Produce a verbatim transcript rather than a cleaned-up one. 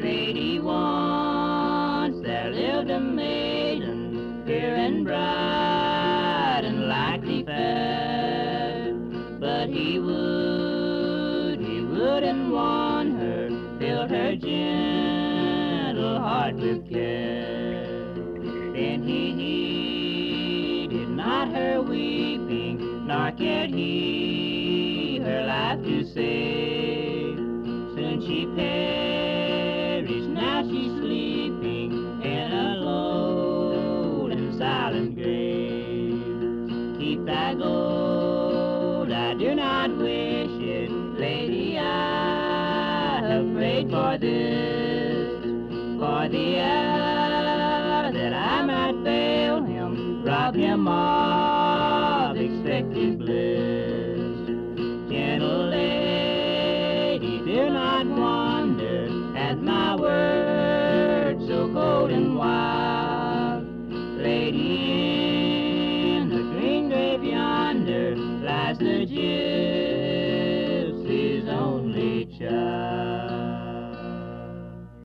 Lady, once there lived a maiden, fair and bright and likely fair. But he would, he wouldn't want her, filled her gentle heart with care. Then he heeded not her weeping, nor cared he her life to save. Soon she perished, now she's sleeping in a low and silent grave. Keep thy gold, I do not wish it, lady, I have prayed for this, for the hour that I might fail him, rob him of expected bliss. Gentle lady, do not wonder at my words so cold and wild. Lady, in the green grave yonder lies the Jew